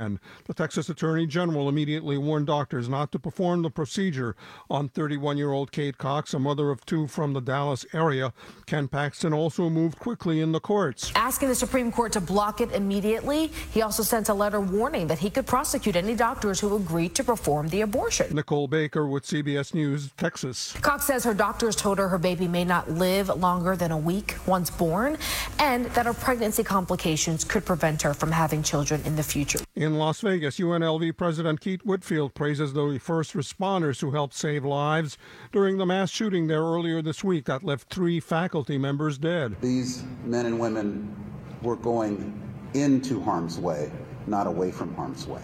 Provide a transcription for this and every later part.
ban. The Texas Attorney General immediately warned doctors not to perform the procedure on 31-year-old Kate Cox, a mother of two from the Dallas area. Ken Paxton also moved quickly in the courts, asking the Supreme Court to block it immediately. He also sent a letter warning that he could prosecute any doctors who agreed to perform the abortion. Nicole Baker with CBS News, Texas. Cox says her doctors told her baby may not live longer than a week once born, and that her pregnancy complications could prevent her from having children in the future. In Las Vegas, UNLV President Keith Whitfield praises the first responders who helped save lives during the mass shooting there earlier this week that left 3 faculty members dead. These men and women were going into harm's way, not away from harm's way.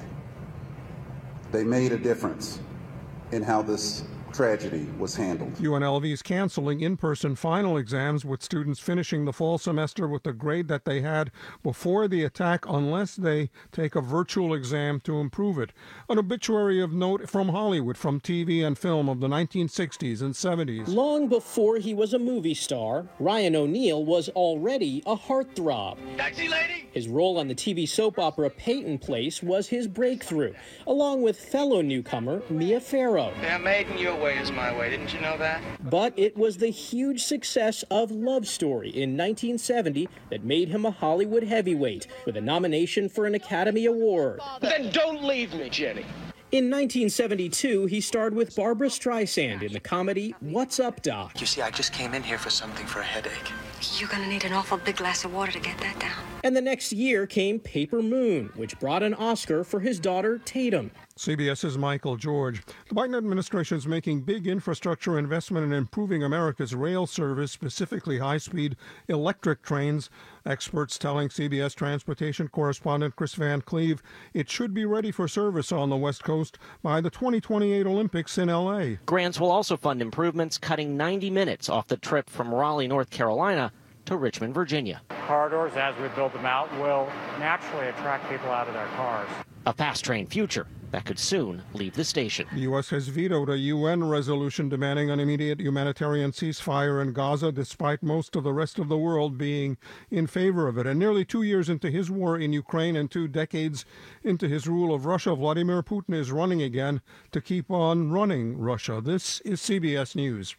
They made a difference in how this tragedy was handled. UNLV is canceling in-person final exams, with students finishing the fall semester with the grade that they had before the attack unless they take a virtual exam to improve it. An obituary of note from Hollywood, from TV and film of the 1960s and 70s. Long before he was a movie star, Ryan O'Neal was already a heartthrob. Taxi lady! His role on the TV soap opera Peyton Place was his breakthrough, along with fellow newcomer Mia Farrow. Yeah, made in your way is my way, didn't you know that? But it was the huge success of Love Story in 1970 that made him a Hollywood heavyweight, with a nomination for an Academy Award. Then don't leave me, Jenny. In 1972, he starred with Barbra Streisand in the comedy What's Up, Doc? You see, I just came in here for something for a headache. You're gonna need an awful big glass of water to get that down. And the next year came Paper Moon, which brought an Oscar for his daughter Tatum. CBS's Michael George. The Biden administration is making big infrastructure investment in improving America's rail service, specifically high-speed electric trains. Experts telling CBS transportation correspondent Chris Van Cleve it should be ready for service on the West Coast by the 2028 Olympics in L.A. Grants will also fund improvements, cutting 90 minutes off the trip from Raleigh, North Carolina to Richmond, Virginia. Corridors, as we build them out, will naturally attract people out of their cars. A fast train future that could soon leave the station. The U.S. has vetoed a UN resolution demanding an immediate humanitarian ceasefire in Gaza, despite most of the rest of the world being in favor of it. And nearly 2 years into his war in Ukraine and 2 decades into his rule of Russia, Vladimir Putin is running again to keep on running Russia. This is CBS News.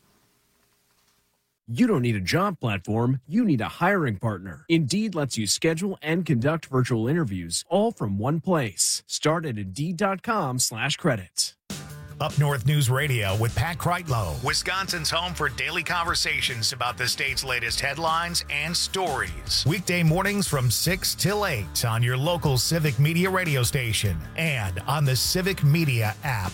You don't need a job platform, you need a hiring partner. Indeed lets you schedule and conduct virtual interviews all from one place. Start at Indeed.com/credits. Up North News Radio with Pat Kreitlow, Wisconsin's home for daily conversations about the state's latest headlines and stories. Weekday mornings from 6 till 8 on your local Civic Media radio station and on the Civic Media app.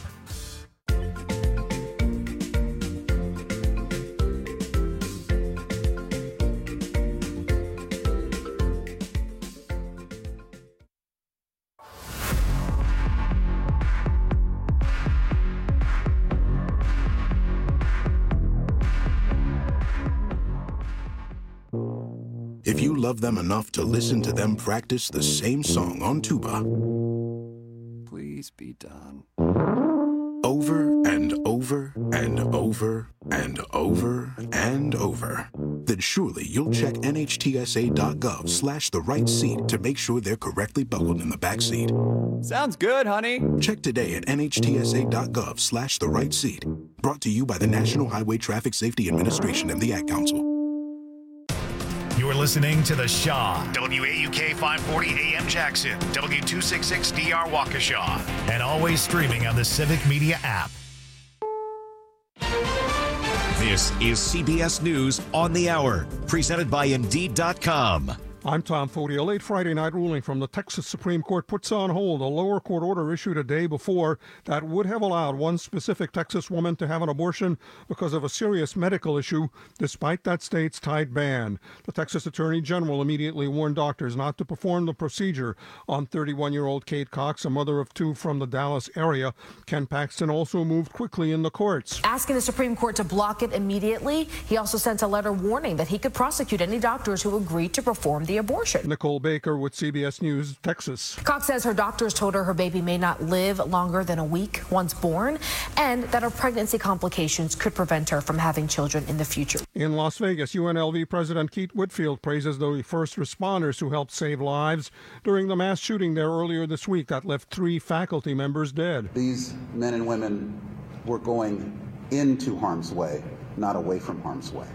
If you love them enough to listen to them practice the same song on tuba, please be done. Over and over and over and over and over, then surely you'll check NHTSA.gov/the right seat to make sure they're correctly buckled in the back seat. Sounds good, honey. Check today at NHTSA.gov/the right seat. Brought to you by the National Highway Traffic Safety Administration and the Ad Council. You're listening to The Shaw, WAUK 540 AM Jackson, W266DR Waukesha, and always streaming on the Civic Media app. This is CBS News on the Hour, presented by Indeed.com. I'm Tom Foti. A late Friday night ruling from the Texas Supreme Court puts on hold a lower court order issued a day before that would have allowed one specific Texas woman to have an abortion because of a serious medical issue, despite that state's tight ban. The Texas Attorney General immediately warned doctors not to perform the procedure on 31-year-old Kate Cox, a mother of two from the Dallas area. Ken Paxton also moved quickly in the courts, asking the Supreme Court to block it immediately. He also sent a letter warning that he could prosecute any doctors who agreed to perform the the abortion. Nicole Baker with CBS News, Texas. Cox says her doctors told her baby may not live longer than a week once born, and that her pregnancy complications could prevent her from having children in the future. In Las Vegas, UNLV President Keith Whitfield praises the first responders who helped save lives during the mass shooting there earlier this week that left 3 faculty members dead. These men and women were going into harm's way, not away from harm's way.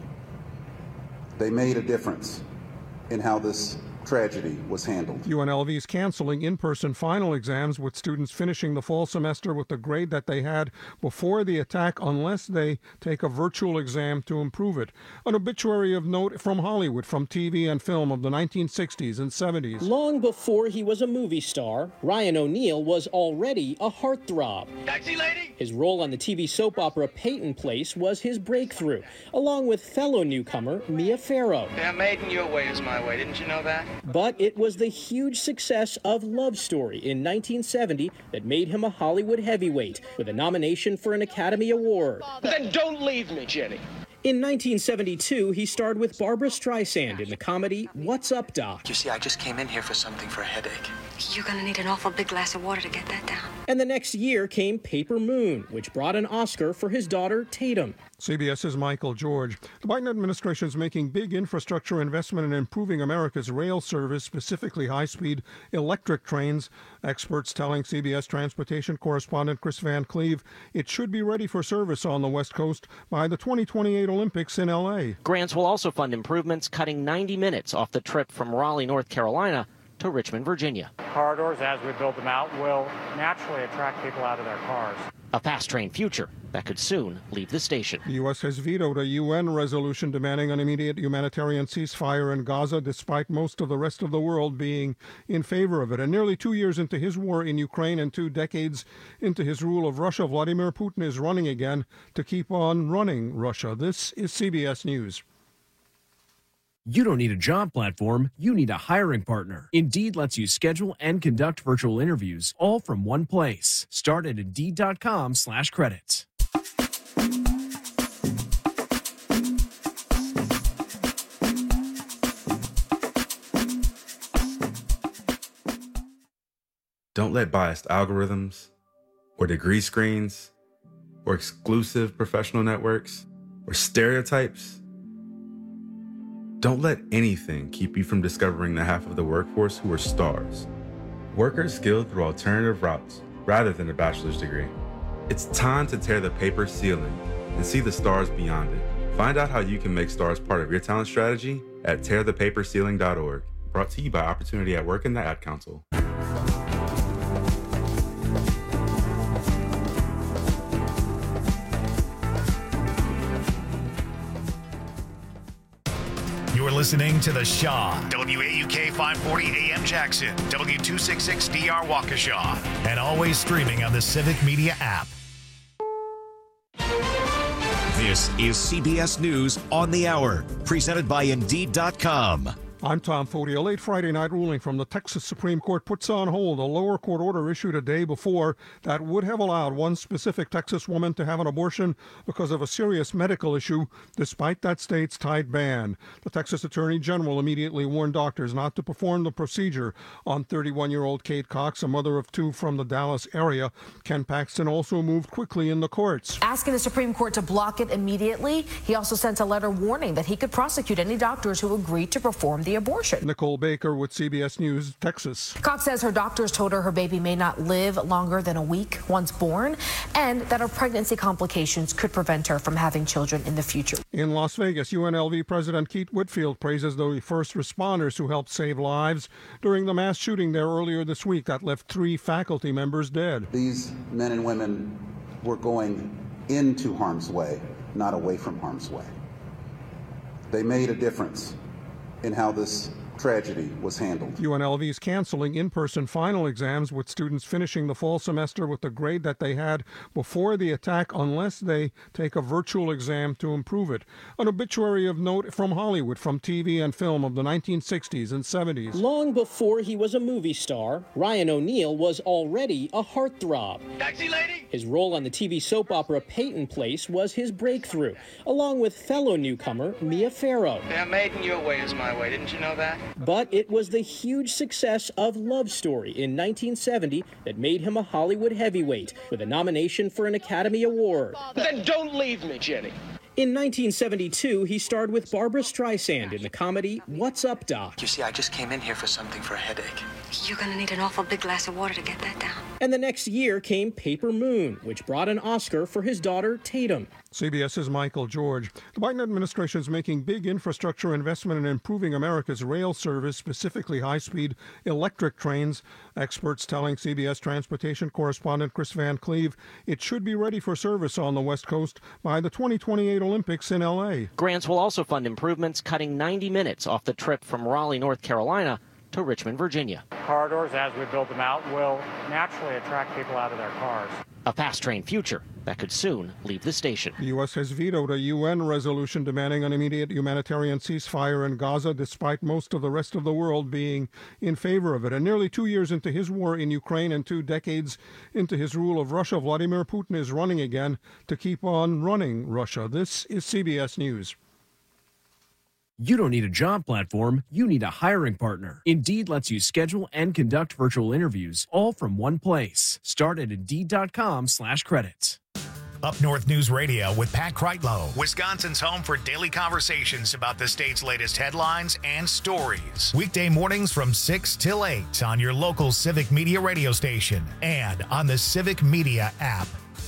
They made a difference in how this tragedy was handled. UNLV is canceling in-person final exams, with students finishing the fall semester with the grade that they had before the attack unless they take a virtual exam to improve it. An obituary of note from Hollywood, from TV and film of the 1960s and 70s. Long before he was a movie star, Ryan O'Neal was already a heartthrob. Taxi lady! His role on the TV soap opera Peyton Place was his breakthrough, along with fellow newcomer Mia Farrow. Yeah, made in your way is my way, didn't you know that? But it was the huge success of Love Story in 1970 that made him a Hollywood heavyweight, with a nomination for an Academy Award. Then don't leave me, Jenny. In 1972, he starred with Barbra Streisand in the comedy What's Up, Doc? You see, I just came in here for something for a headache. You're gonna need an awful big glass of water to get that down. And the next year came Paper Moon, which brought an Oscar for his daughter, Tatum. CBS's Michael George. The Biden administration is making big infrastructure investment in improving America's rail service, specifically high-speed electric trains. Experts telling CBS transportation correspondent Chris Van Cleve it should be ready for service on the West Coast by the 2028 Olympics in L.A. Grants will also fund improvements, cutting 90 minutes off the trip from Raleigh, North Carolina to Richmond, Virginia. Corridors, as we build them out, will naturally attract people out of their cars. A fast train future that could soon leave the station. The U.S. has vetoed a UN resolution demanding an immediate humanitarian ceasefire in Gaza, despite most of the rest of the world being in favor of it. And nearly 2 years into his war in Ukraine and 2 decades into his rule of Russia, Vladimir Putin is running again to keep on running Russia. This is CBS News. You don't need a job platform, you need a hiring partner. Indeed lets you schedule and conduct virtual interviews all from one place. Start at Indeed.com/credits. Don't let biased algorithms or degree screens or exclusive professional networks or stereotypes. Don't let anything keep you from discovering the half of the workforce who are stars. Workers skilled through alternative routes rather than a bachelor's degree. It's time to tear the paper ceiling and see the stars beyond it. Find out how you can make stars part of your talent strategy at tearthepaperceiling.org. Brought to you by Opportunity at Work and the Ad Council. You're listening to The Shaw, WAUK 540 AM Jackson, W266DR Waukesha, and always streaming on the Civic Media app. This is CBS News on the Hour, presented by Indeed.com. I'm Tom Foti. A late Friday night ruling from the Texas Supreme Court puts on hold a lower court order issued a day before that would have allowed one specific Texas woman to have an abortion because of a serious medical issue, despite that state's tight ban. The Texas Attorney General immediately warned doctors not to perform the procedure on 31-year-old Kate Cox, a mother of 2 from the Dallas area. Ken Paxton also moved quickly in the courts, asking the Supreme Court to block it immediately. He also sent a letter warning that he could prosecute any doctors who agreed to perform the abortion. Nicole Baker with CBS News, Texas. Cox says her doctors told her baby may not live longer than a week once born, and that her pregnancy complications could prevent her from having children in the future. In Las Vegas, UNLV President Keith Whitfield praises the first responders who helped save lives during the mass shooting there earlier this week that left 3 faculty members dead. These men and women were going into harm's way, not away from harm's way. They made a difference in how this tragedy was handled. UNLV is canceling in-person final exams, with students finishing the fall semester with the grade that they had before the attack unless they take a virtual exam to improve it. An obituary of note from Hollywood, from TV and film of the 1960s and 70s. Long before he was a movie star, Ryan O'Neal was already a heartthrob. Taxi lady! His role on the TV soap opera Peyton Place was his breakthrough, along with fellow newcomer Mia Farrow. Yeah, made in your way is my way, didn't you know that? But it was the huge success of Love Story in 1970 that made him a Hollywood heavyweight with a nomination for an Academy Award. Then don't leave me, Jenny. In 1972, he starred with Barbra Streisand in the comedy What's Up, Doc? You see, I just came in here for something for a headache. You're gonna need an awful big glass of water to get that down. And the next year came Paper Moon, which brought an Oscar for his daughter, Tatum. CBS's Michael George. The Biden administration is making big infrastructure investment in improving America's rail service, specifically high-speed electric trains. Experts telling CBS transportation correspondent Chris Van Cleve it should be ready for service on the West Coast by the 2028 Olympics in L.A. Grants will also fund improvements, cutting 90 minutes off the trip from Raleigh, North Carolina to Richmond, Virginia. Corridors, as we build them out, will naturally attract people out of their cars. A fast train future that could soon leave the station. The U.S. has vetoed a UN resolution demanding an immediate humanitarian ceasefire in Gaza, despite most of the rest of the world being in favor of it. And nearly 2 years into his war in Ukraine and 2 decades into his rule of Russia, Vladimir Putin is running again to keep on running Russia. This is CBS News. You don't need a job platform, you need a hiring partner. Indeed lets you schedule and conduct virtual interviews all from one place. Start at Indeed.com/credits. Up North News Radio with Pat Kreitlow, Wisconsin's home for daily conversations about the state's latest headlines and stories. Weekday mornings from 6 till 8 on your local Civic Media radio station and on the Civic Media app.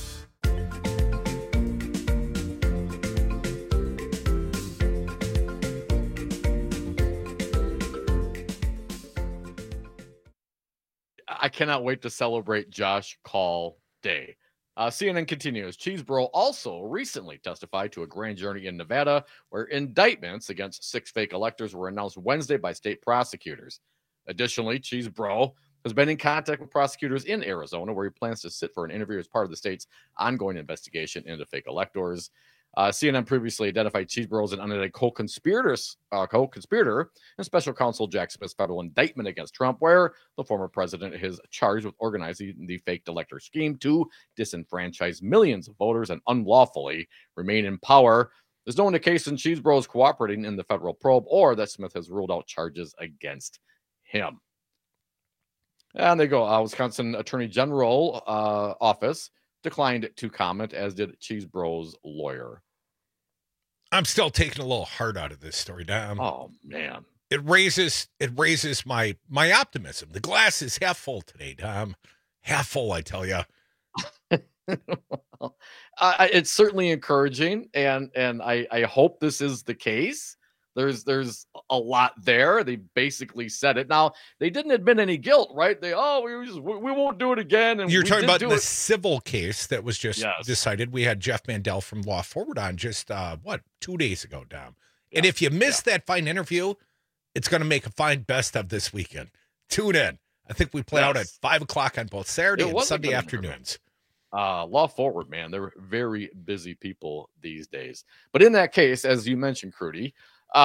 I cannot wait to celebrate Josh Call Day. CNN continues. Cheesebro also recently testified to a grand jury in Nevada where indictments against 6 fake electors were announced Wednesday by state prosecutors. Additionally, Cheesebro has been in contact with prosecutors in Arizona where he plans to sit for an interview as part of the state's ongoing investigation into fake electors. CNN previously identified Cheesebro as an unindicted co-conspirator in special counsel Jack Smith's federal indictment against Trump, where the former president is charged with organizing the faked elector scheme to disenfranchise millions of voters and unlawfully remain in power. There's no indication Cheesebro is cooperating in the federal probe or that Smith has ruled out charges against him. And they go, Wisconsin Attorney General office declined to comment, as did Cheesebro's lawyer. I'm still taking a little heart out of this story, Dom. Oh man, it raises my optimism. The glass is half full today, Dom. Half full, I tell you. Well, it's certainly encouraging, and I hope this is the case. There's a lot there. They basically said it. Now, they didn't admit any guilt, right? We won't do it again. And you're talking about the civil case that was just decided. We had Jeff Mandel from Law Forward on just 2 days ago, Dom. Yeah. And if you missed that fine interview, it's going to make a fine best of this weekend. Tune in. I think we play out at 5:00 on both Saturday and Sunday afternoons. Law Forward, man, they're very busy people these days. But in that case, as you mentioned, Crudy,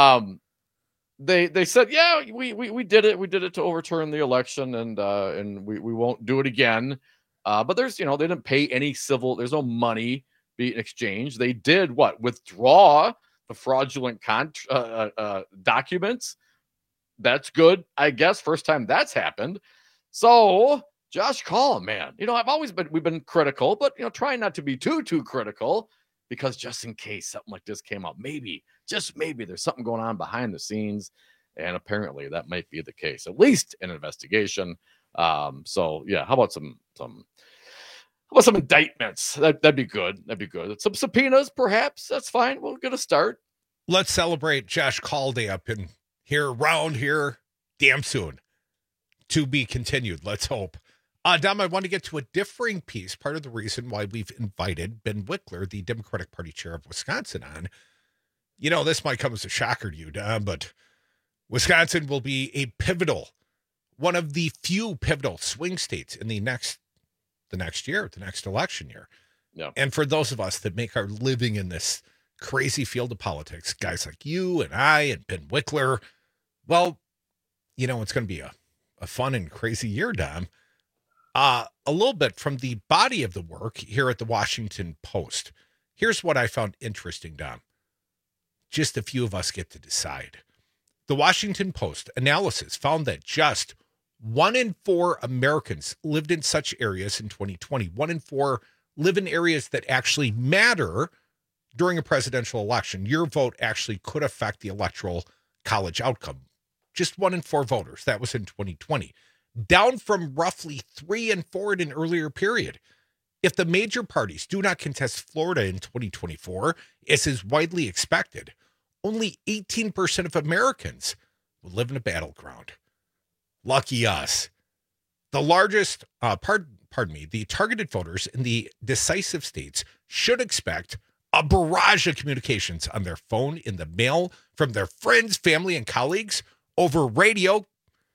they said, yeah, we did it. We did it to overturn the election, and we won't do it again. But there's, they didn't pay any civil. There's no money being exchanged. They did withdraw the fraudulent documents. That's good, I guess. First time that's happened. So Josh Call, man, we've been critical, but trying not to be too critical. Because just in case something like this came up, just maybe there's something going on behind the scenes. And apparently that might be the case, at least an investigation. So yeah, how about some indictments? That'd be good. That'd be good. Some subpoenas, perhaps. That's fine. We'll get a start. Let's celebrate Josh Call Day up in here, around here, damn soon. To be continued. Let's hope. Dom, I want to get to a differing piece. Part of the reason why we've invited Ben Wickler, the Democratic Party chair of Wisconsin, on. This might come as a shocker to you, Dom, but Wisconsin will be one of the few pivotal swing states in the next election year. Yeah. And for those of us that make our living in this crazy field of politics, guys like you and I and Ben Wickler, well, it's going to be a fun and crazy year, Dom. A little bit from the body of the work here at the Washington Post. Here's what I found interesting, Dom. Just a few of us get to decide. The Washington Post analysis found that just 1 in 4 Americans lived in such areas in 2020. 1 in 4 live in areas that actually matter during a presidential election. Your vote actually could affect the electoral college outcome. Just 1 in 4 voters. That was in 2020. Down from roughly 3 in 4 in an earlier period. If the major parties do not contest Florida in 2024, as is widely expected, only 18% of Americans will live in a battleground. Lucky us. The largest, the targeted voters in the decisive states should expect a barrage of communications on their phone, in the mail, from their friends, family, and colleagues, over radio,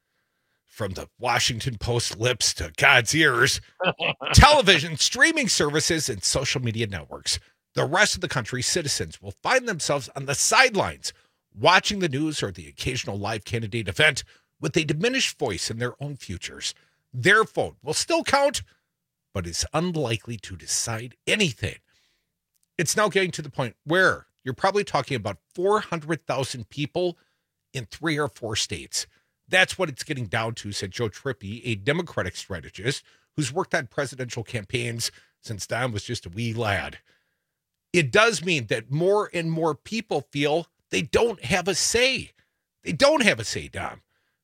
from the Washington Post lips to God's ears, television, streaming services, and social media networks. The rest of the country's citizens will find themselves on the sidelines, watching the news or the occasional live candidate event with a diminished voice in their own futures. Their vote will still count, but is unlikely to decide anything. It's now getting to the point where you're probably talking about 400,000 people in 3 or 4 states. That's what it's getting down to, said Joe Trippi, a Democratic strategist who's worked on presidential campaigns since Don was just a wee lad. It does mean that more and more people feel they don't have a say. They don't have a say, Dom.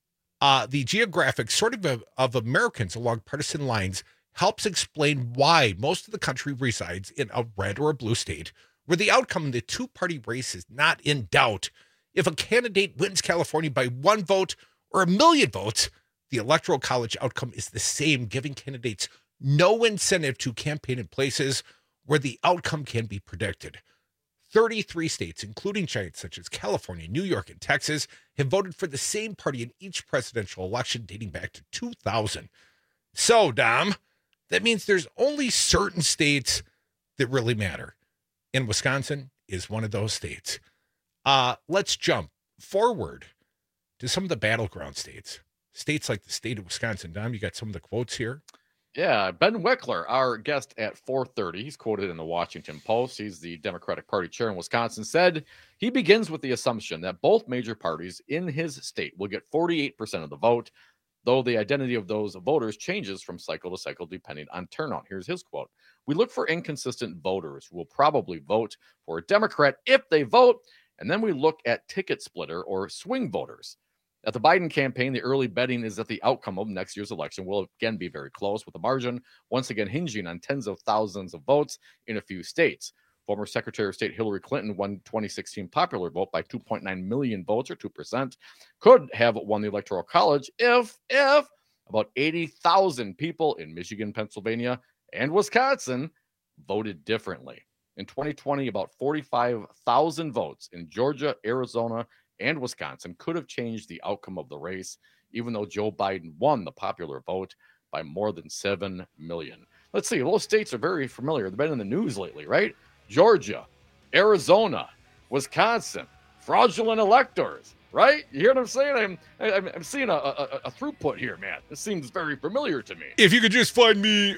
The geographic sorting of Americans along partisan lines helps explain why most of the country resides in a red or a blue state, where the outcome in the two-party race is not in doubt. If a candidate wins California by 1 vote or 1 million votes, the Electoral College outcome is the same, giving candidates no incentive to campaign in places where the outcome can be predicted. 33 states, including giants such as California, New York, and Texas, have voted for the same party in each presidential election dating back to 2000. So, Dom, that means there's only certain states that really matter. And Wisconsin is one of those states. Let's jump forward to some of the battleground states. States like the state of Wisconsin. Dom, you got some of the quotes here? Yeah, Ben Wickler, our guest at 4:30, he's quoted in the Washington Post. He's the Democratic Party chair in Wisconsin, said he begins with the assumption that both major parties in his state will get 48% of the vote, though the identity of those voters changes from cycle to cycle depending on turnout. Here's his quote. We look for inconsistent voters who will probably vote for a Democrat if they vote, and then we look at ticket splitter or swing voters. At the Biden campaign, the early betting is that the outcome of next year's election will again be very close, with the margin once again hinging on tens of thousands of votes in a few states. Former Secretary of State Hillary Clinton won 2016 popular vote by 2.9 million votes, or 2%, could have won the Electoral College if about 80,000 people in Michigan, Pennsylvania, and Wisconsin voted differently. In 2020, about 45,000 votes in Georgia, Arizona, and Wisconsin could have changed the outcome of the race, even though Joe Biden won the popular vote by more than 7 million. Let's see, those states are very familiar. They've been in the news lately, right? Georgia, Arizona, Wisconsin, fraudulent electors, right? You hear what I'm saying? I'm seeing a throughput here, man. This seems very familiar to me. If you could just find me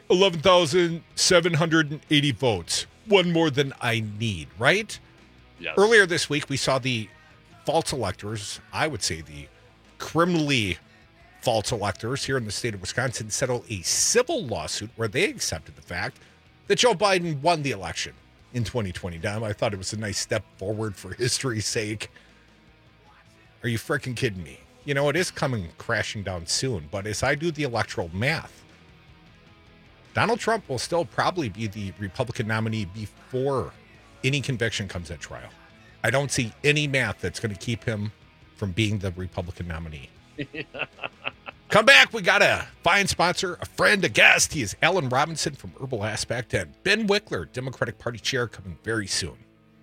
11,780 votes, one more than I need, right? Yes. Earlier this week, we saw the false electors, I would say the criminally false electors here in the state of Wisconsin, settle a civil lawsuit where they accepted the fact that Joe Biden won the election in 2020. Dom, I thought it was a nice step forward for history's sake. Are you freaking kidding me? You know, it is coming crashing down soon, but as I do the electoral math, Donald Trump will still probably be the Republican nominee before any conviction comes at trial. I don't see any math that's going to keep him from being the Republican nominee. Come back. We got a fine sponsor, a friend, a guest. He is Alan Robinson from Herbal Aspect, and Ben Wickler, Democratic Party chair, coming very soon.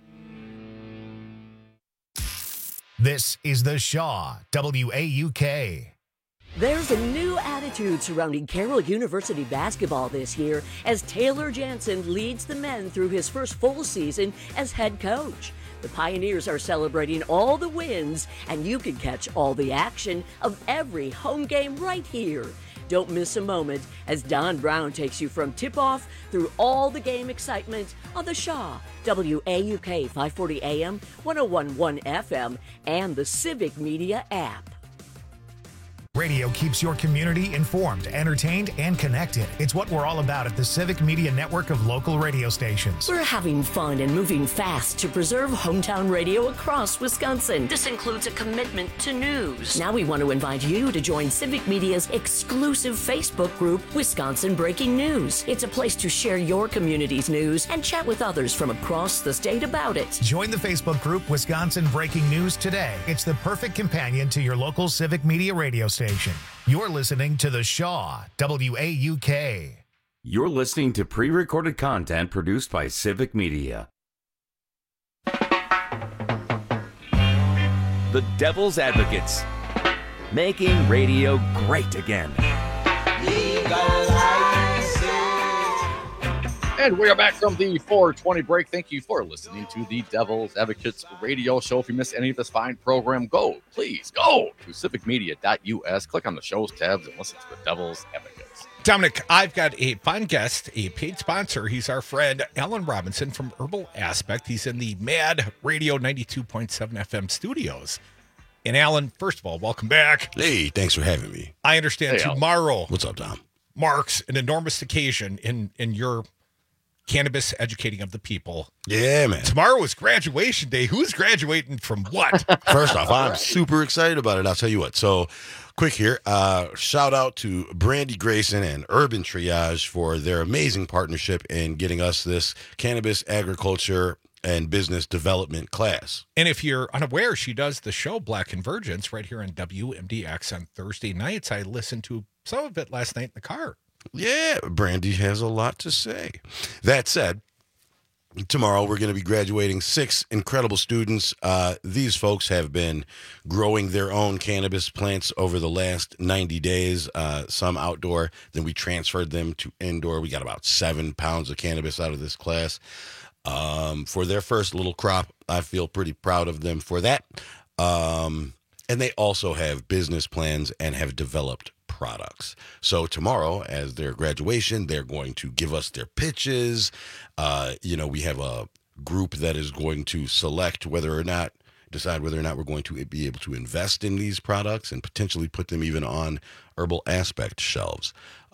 This is the Shaw WAUK. There's a new attitude surrounding Carroll University basketball this year as Taylor Jansen leads the men through his first full season as head coach. The Pioneers are celebrating all the wins, and you can catch all the action of every home game right here. Don't miss a moment as Don Brown takes you from tip-off through all the game excitement on the Shaw, WAUK 540 AM, 101.1 FM, and the Civic Media app. Radio keeps your community informed, entertained, and connected. It's what we're all about at the Civic Media Network of local radio stations. We're having fun and moving fast to preserve hometown radio across Wisconsin. This includes a commitment to news. Now we want to invite you to join Civic Media's exclusive Facebook group, Wisconsin Breaking News. It's a place to share your community's news and chat with others from across the state about it. Join the Facebook group Wisconsin Breaking News today. It's the perfect companion to your local Civic Media radio station. You're listening to The Shaw, WAUK. You're listening to pre-recorded content produced by Civic Media. The Devil's Advocates, making radio great again. And we are back from the 420 break. Thank you for listening to the Devil's Advocates radio show. If you missed any of this fine program, please go to civicmedia.us, click on the shows tabs, and listen to the Devil's Advocates. Dominic, I've got a fine guest, a paid sponsor. He's our friend, Alan Robinson from Herbal Aspect. He's in the Mad Radio 92.7 FM studios. And Alan, first of all, welcome back. Hey, thanks for having me. I understand tomorrow. What's up, Dom? Marks an enormous occasion in your cannabis educating of the people. Yeah, man. Tomorrow is graduation day. Who's graduating from what? First off, I'm super excited about it. I'll tell you what. So, quick here. Shout out to Brandy Grayson and Urban Triage for their amazing partnership in getting us this cannabis agriculture and business development class. And if you're unaware, she does the show Black Convergence right here on WMDX on Thursday nights. I listened to some of it last night in the car. Yeah, Brandy has a lot to say. That said, tomorrow we're going to be graduating 6 incredible students. These folks have been growing their own cannabis plants over the last 90 days, some outdoor. Then we transferred them to indoor. We got about 7 pounds of cannabis out of this class. For their first little crop, I feel pretty proud of them for that. And they also have business plans and have developed products. So tomorrow, as their graduation, they're going to give us their pitches. We have a group that is going to decide whether or not we're going to be able to invest in these products and potentially put them even on Herbal Aspect shelves.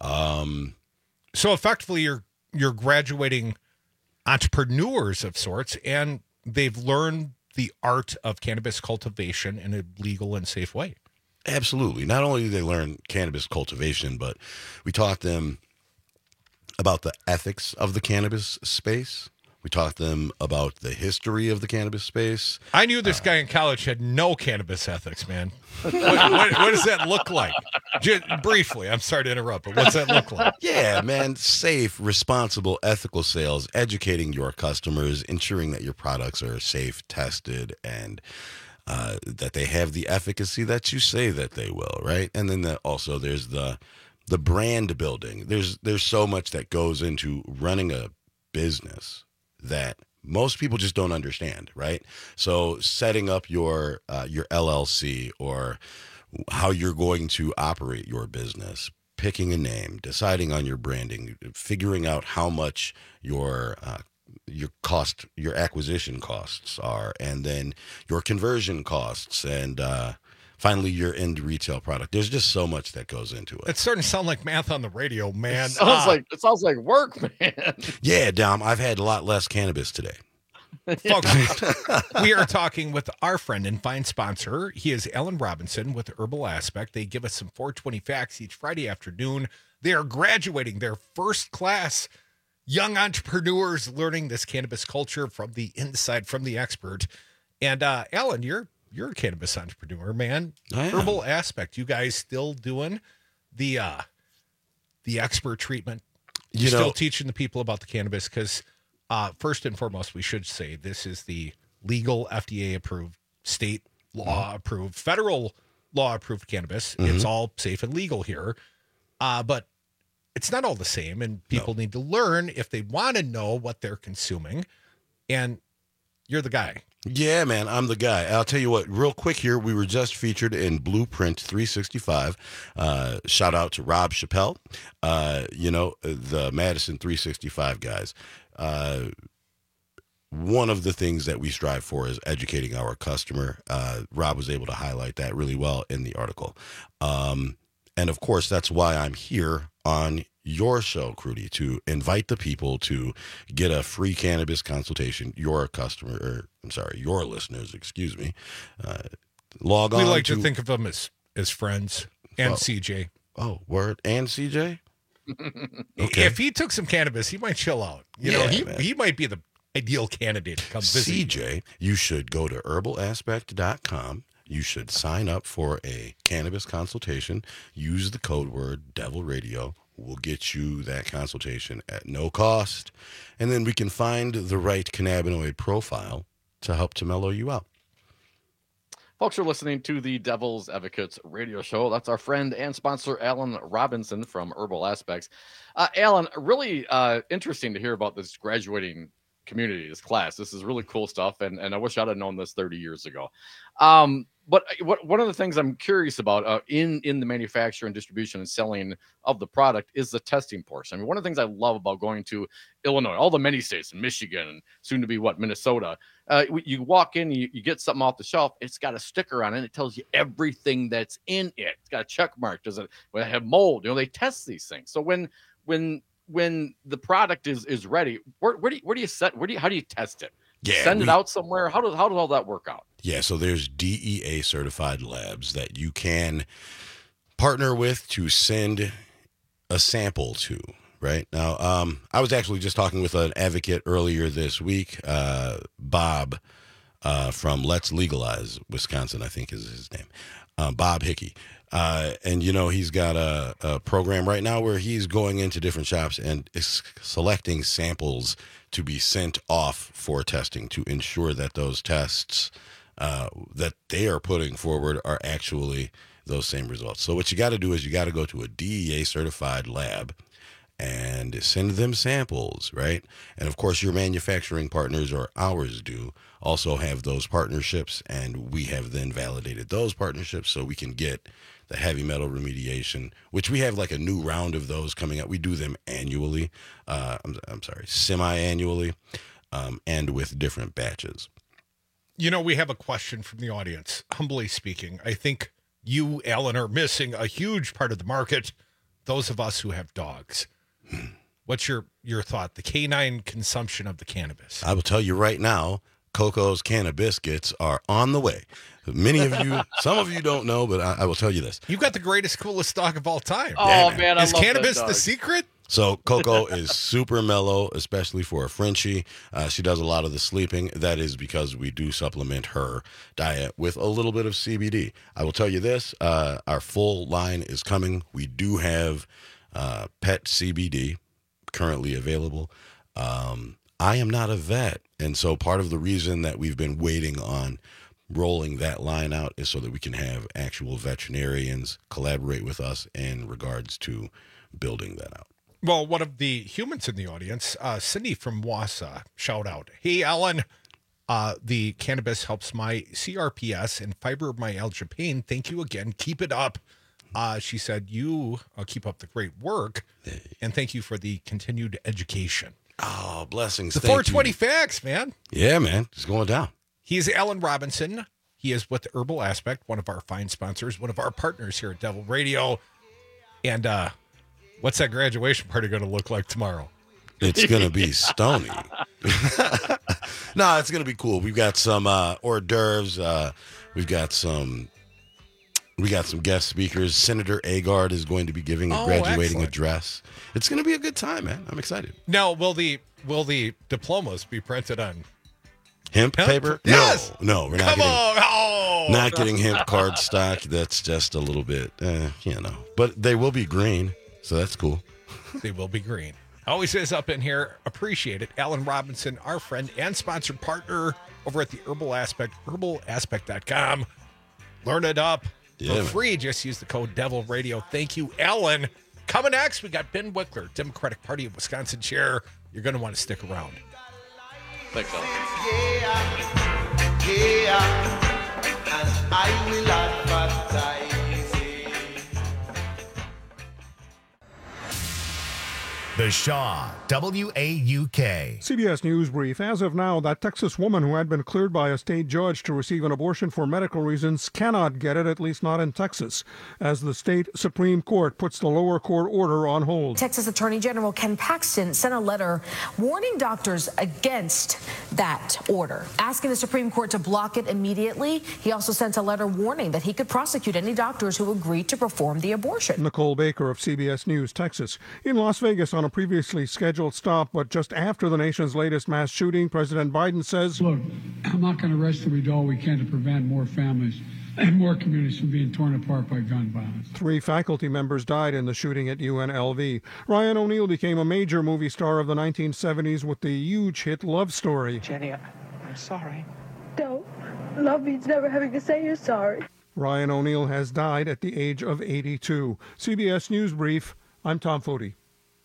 So effectively, you're graduating entrepreneurs of sorts, and they've learned the art of cannabis cultivation in a legal and safe way. Absolutely. Not only do they learn cannabis cultivation, but we taught them about the ethics of the cannabis space. We taught them about the history of the cannabis space. I knew this guy in college had no cannabis ethics, man. What does that look like? Briefly, I'm sorry to interrupt, but what's that look like? Yeah, man, safe, responsible, ethical sales, educating your customers, ensuring that your products are safe, tested, and that they have the efficacy that you say that they will, right? And then also there's the brand building. There's so much that goes into running a business that most people just don't understand, right? So setting up your LLC or how you're going to operate your business, picking a name, deciding on your branding, figuring out how much your acquisition costs are, and then your conversion costs, and finally your end retail product. There's just so much that goes into it. It's starting to sound like math on the radio, man. It sounds like work, man. Yeah, Dom, I've had a lot less cannabis today. Folks, we are talking with our friend and fine sponsor. He is Alan Robinson with Herbal Aspect. They give us some 420 facts each Friday afternoon. They are graduating their first class young entrepreneurs learning this cannabis culture from the inside, from the expert. And Alan, you're a cannabis entrepreneur, man. Herbal Aspect. You guys still doing the expert treatment? You're still teaching the people about the cannabis? Because first and foremost, we should say this is the legal FDA approved, state law approved, federal law approved cannabis. Mm-hmm. It's all safe and legal here. But it's not all the same, and people need to learn if they want to know what they're consuming. And You're the guy. Yeah, man, I'm the guy. I'll tell you what, real quick here, we were just featured in Blueprint 365. Shout out to Rob Chappelle, the Madison 365 guys. One of the things that we strive for is educating our customer. Rob was able to highlight that really well in the article. And of course, that's why I'm here on your show, Crudy, to invite the people to get a free cannabis consultation. Your listeners, excuse me. Log on. We like to think of them as friends and CJ. Oh, word. And CJ? Okay. If he took some cannabis, he might chill out. He might be the ideal candidate to come visit. CJ, you should go to herbalaspect.com. You should sign up for a cannabis consultation. Use the code word Devil Radio. We'll get you that consultation at no cost. And then we can find the right cannabinoid profile to help to mellow you out. Folks are listening to the Devil's Advocates radio show. That's our friend and sponsor, Alan Robinson from Herbal Aspects. Alan, really interesting to hear about this graduating community, this class. This is really cool stuff, and I wish I'd have known this 30 years ago. But one of the things I'm curious about in the manufacture and distribution and selling of the product is the testing portion. I mean, one of the things I love about going to Illinois, all the many states, and Michigan, and soon to be Minnesota, you walk in, you get something off the shelf, it's got a sticker on it, it tells you everything that's in it. It's got a check mark. Does it have mold? They test these things. So when the product is ready, where do you set? How do you test it? Send it out somewhere. How does all that work out? Yeah, so there's DEA certified labs that you can partner with to send a sample to. Right now, I was actually just talking with an advocate earlier this week, Bob from Let's Legalize Wisconsin, I think is his name, Bob Hickey. And, he's got a program right now where he's going into different shops and is selecting samples to be sent off for testing to ensure that those tests that they are putting forward are actually those same results. So what you got to do is you got to go to a DEA certified lab and send them samples, right? And of course, your manufacturing partners, or ours do, also have those partnerships, and we have then validated those partnerships so we can get the heavy metal remediation, which we have like a new round of those coming up. We do them annually, semi-annually, and with different batches. We have a question from the audience. Humbly speaking, I think you, Alan, are missing a huge part of the market, those of us who have dogs. What's your thought? The canine consumption of the cannabis. I will tell you right now, Coco's Cannabiscuits are on the way. Many of you, some of you don't know, but I will tell you this. You've got the greatest, coolest dog of all time. Oh, yeah, man. Is cannabis the secret? So Coco is super mellow, especially for a Frenchie. She does a lot of the sleeping. That is because we do supplement her diet with a little bit of CBD. I will tell you this, our full line is coming. We do have pet CBD currently available. I am not a vet, and so part of the reason that we've been waiting on rolling that line out is so that we can have actual veterinarians collaborate with us in regards to building that out. Well, one of the humans in the audience, Cindy from Wausau, shout out. Hey, Alan, the cannabis helps my CRPS and fibromyalgia pain. Thank you again. Keep it up. She said, you keep up the great work, and thank you for the continued education. Oh, blessings. The 420 facts, man. Yeah, man. It's going down. He's Alan Robinson. He is with Herbal Aspect, one of our fine sponsors, one of our partners here at Devil Radio. And what's that graduation party going to look like tomorrow? It's going to be stony. No, it's going to be cool. We've got some hors d'oeuvres. We got some guest speakers. Senator Agard is going to be giving a graduating address. It's going to be a good time, man. I'm excited. Now, will the diplomas be printed on hemp paper? Yes. No, we're not. Not getting hemp cardstock. That's just a little bit, But they will be green, so that's cool. They will be green. Always is up in here. Appreciate it. Alan Robinson, our friend and sponsored partner over at the Herbal Aspect, herbalaspect.com. Learn it up for free. Just use the code Devil Radio. Thank you, Alan. Coming next, we got Ben Wickler, Democratic Party of Wisconsin chair. You're going to want to stick around. Thanks, Ellen. And I will advertise it. The Shaw, WAUK. CBS News Brief. As of now, that Texas woman who had been cleared by a state judge to receive an abortion for medical reasons cannot get it, at least not in Texas, as the state Supreme Court puts the lower court order on hold. Texas Attorney General Ken Paxton sent a letter warning doctors against that order, asking the Supreme Court to block it immediately. He also sent a letter warning that he could prosecute any doctors who agreed to perform the abortion. Nicole Baker of CBS News, Texas. In Las Vegas on a previously scheduled stop, but just after the nation's latest mass shooting, President Biden says, "Look, I'm not going to rest till we do all we can to prevent more families and more communities from being torn apart by gun violence." 3 faculty members died in the shooting at UNLV. Ryan O'Neal became a major movie star of the 1970s with the huge hit Love Story. Jenny, I'm sorry. Don't. Love means never having to say you're sorry. Ryan O'Neal has died at the age of 82. CBS News Brief, I'm Tom Foti.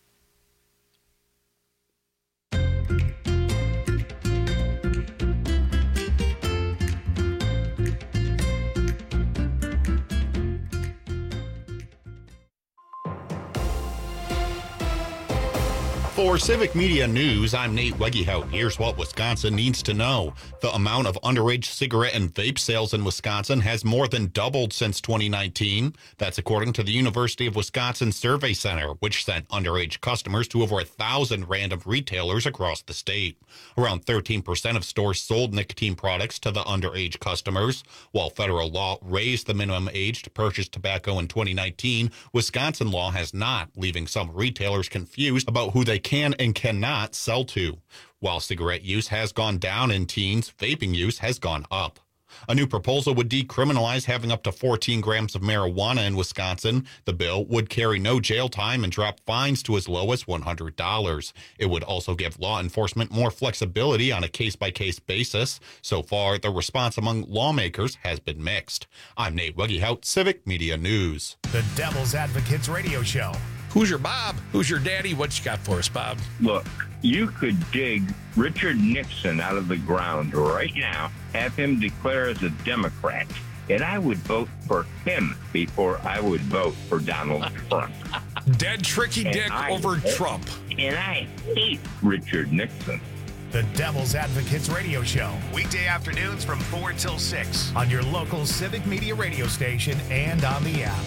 For Civic Media News, I'm Nate Wegehout. Here's what Wisconsin needs to know. The amount of underage cigarette and vape sales in Wisconsin has more than doubled since 2019. That's according to the University of Wisconsin Survey Center, which sent underage customers to over 1,000 random retailers across the state. Around 13% of stores sold nicotine products to the underage customers. While federal law raised the minimum age to purchase tobacco in 2019, Wisconsin law has not, leaving some retailers confused about who they can and cannot sell to. While cigarette use has gone down in teens, vaping use has gone up. A new proposal would decriminalize having up to 14 grams of marijuana in Wisconsin. The bill would carry no jail time and drop fines to as low as $100. It would also give law enforcement more flexibility on a case-by-case basis. So far, the response among lawmakers has been mixed. I'm Nate Wegehout, Civic Media News. The Devil's Advocates Radio Show. Who's your Bob? Who's your daddy? What you got for us, Bob? Look, you could dig Richard Nixon out of the ground right now, have him declare as a Democrat, and I would vote for him before I would vote for Donald Trump. Dead tricky dick over Trump. And I hate Richard Nixon. The Devil's Advocates Radio Show. Weekday afternoons from 4 till 6 on your local Civic Media radio station and on the app.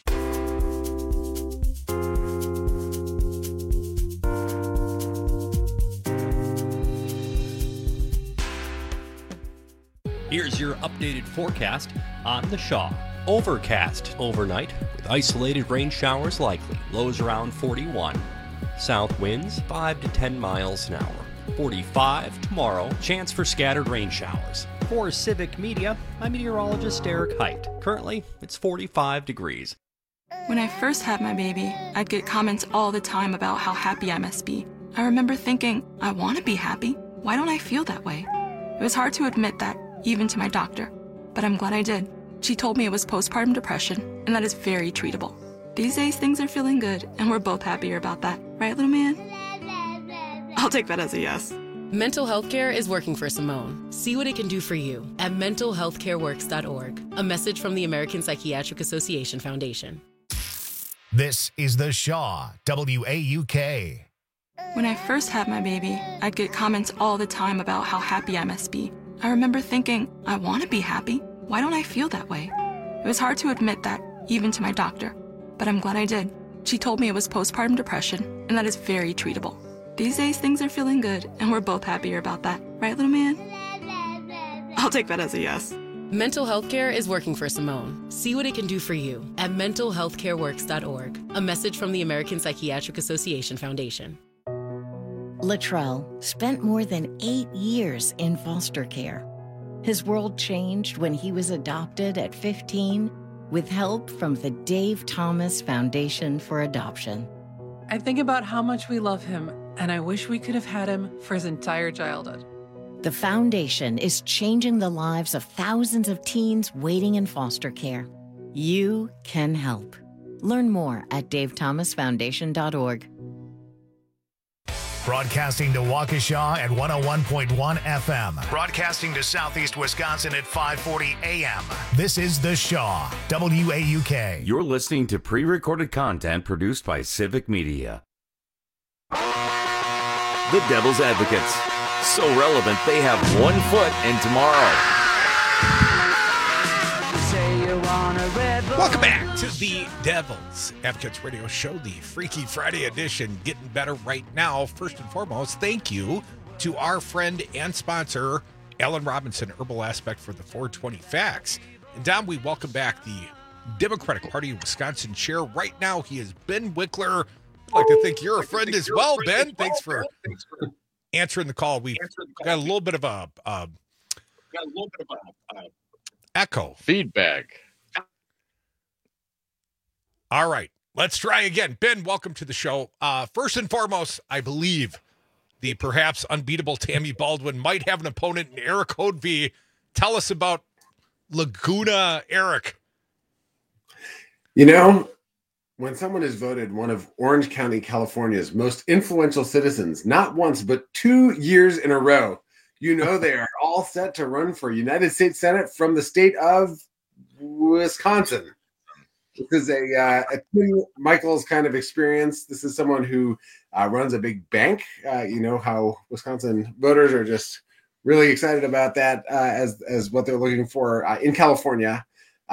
Here's your updated forecast on the Shaw. Overcast overnight with isolated rain showers likely. Lows around 41. South winds 5 to 10 miles an hour. 45 tomorrow. Chance for scattered rain showers. For Civic Media, I'm meteorologist Eric Height. Currently, it's 45 degrees. When I first had my baby, I'd get comments all the time about how happy I must be. I remember thinking, I want to be happy. Why don't I feel that way? It was hard to admit that, even to my doctor, but I'm glad I did. She told me it was postpartum depression, and that is very treatable. These days, things are feeling good, and we're both happier about that. Right, little man? I'll take that as a yes. Mental health care is working for Simone. See what it can do for you at mentalhealthcareworks.org. A message from the American Psychiatric Association Foundation. This is the Shaw, WAUK. When I first had my baby, I'd get comments all the time about how happy I must be. I remember thinking, I want to be happy. Why don't I feel that way? It was hard to admit that, even to my doctor, but I'm glad I did. She told me it was postpartum depression, and that is very treatable. These days, things are feeling good, and we're both happier about that. Right, little man? I'll take that as a yes. Mental health care is working for Simone. See what it can do for you at mentalhealthcareworks.org. A message from the American Psychiatric Association Foundation. Latrell spent more than 8 years in foster care. His world changed when he was adopted at 15 with help from the Dave Thomas Foundation for Adoption. I think about how much we love him, and I wish we could have had him for his entire childhood. The foundation is changing the lives of thousands of teens waiting in foster care. You can help. Learn more at davethomasfoundation.org. Broadcasting to Waukesha at 101.1 FM. Broadcasting to Southeast Wisconsin at 540 AM. This is The Shaw, WAUK. You're listening to pre-recorded content produced by Civic Media. The Devil's Advocates. So relevant, they have one foot in tomorrow. Welcome back to the Devil's Advocates Radio Show, the Freaky Friday edition, getting better right now. First and foremost, thank you to our friend and sponsor, Alan Robinson, Herbal Aspect for the 420 Facts. And Dom, we welcome back the Democratic Party of Wisconsin chair. Right now, he is Ben Wickler. I'd like to think you're a friend as well, Ben. Thanks for answering the call. We got a little bit of a echo feedback. All right, let's try again. Ben, welcome to the show. First and foremost, I believe the perhaps unbeatable Tammy Baldwin might have an opponent in Eric Hodvie. Tell us about Laguna Eric. You know, when someone is voted one of Orange County, California's most influential citizens, not once, but 2 years in a row, you know they are all set to run for United States Senate from the state of Wisconsin. This is a Tim Michaels kind of experience. This is someone who runs a big bank. You know how Wisconsin voters are just really excited about that as what they're looking for in California.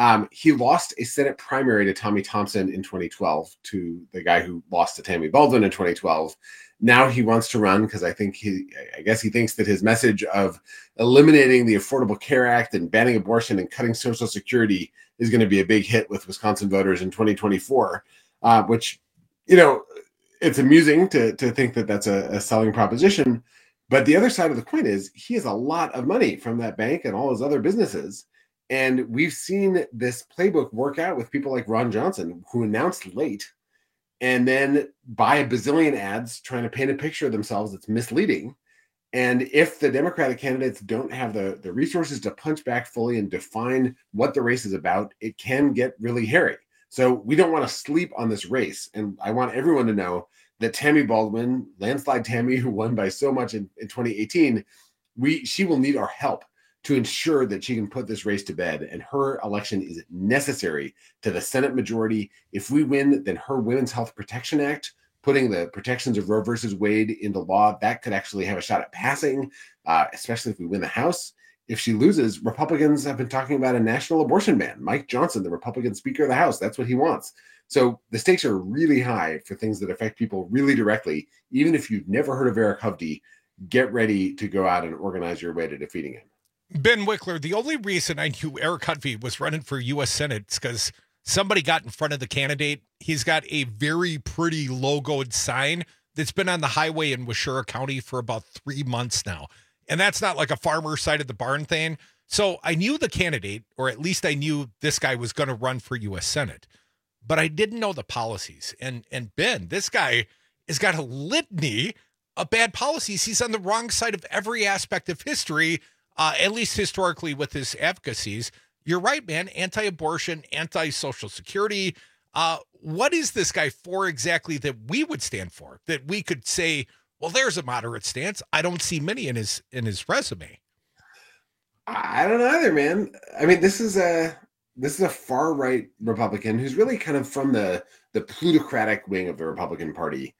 He lost a Senate primary to Tommy Thompson in 2012, to the guy who lost to Tammy Baldwin in 2012. Now he wants to run because I guess he thinks that his message of eliminating the Affordable Care Act and banning abortion and cutting Social Security is going to be a big hit with Wisconsin voters in 2024, which, you know, it's amusing to think that that's a selling proposition. But the other side of the coin is he has a lot of money from that bank and all his other businesses. And we've seen this playbook work out with people like Ron Johnson, who announced late and then buy a bazillion ads trying to paint a picture of themselves that's misleading. And if the Democratic candidates don't have the resources to punch back fully and define what the race is about, it can get really hairy. So we don't want to sleep on this race. And I want everyone to know that Tammy Baldwin, landslide Tammy, who won by so much in 2018, she will need our help to ensure that she can put this race to bed. And her election is necessary to the Senate majority. If we win, then her Women's Health Protection Act, putting the protections of Roe versus Wade into law, that could actually have a shot at passing, especially if we win the House. If she loses, Republicans have been talking about a national abortion ban. Mike Johnson, the Republican Speaker of the House, that's what he wants. So the stakes are really high for things that affect people really directly. Even if you've never heard of Eric Hovde, get ready to go out and organize your way to defeating him. Ben Wickler, the only reason I knew Eric Hovde was running for U.S. Senate is because somebody got in front of the candidate. He's got a very pretty logoed sign that's been on the highway in Washura County for about 3 months now. And that's not like a farmer side of the barn thing. So I knew the candidate, or at least I knew this guy was going to run for U.S. Senate, but I didn't know the policies. And Ben, this guy has got a litany of bad policies. He's on the wrong side of every aspect of history, at least historically with his advocacies. You're right, man. Anti-abortion, anti-Social Security. What is this guy for exactly that we would stand for? That we could say, well, there's a moderate stance. I don't see many in his resume. I don't know either, man. I mean, this is a far right Republican who's really kind of from the plutocratic wing of the Republican Party.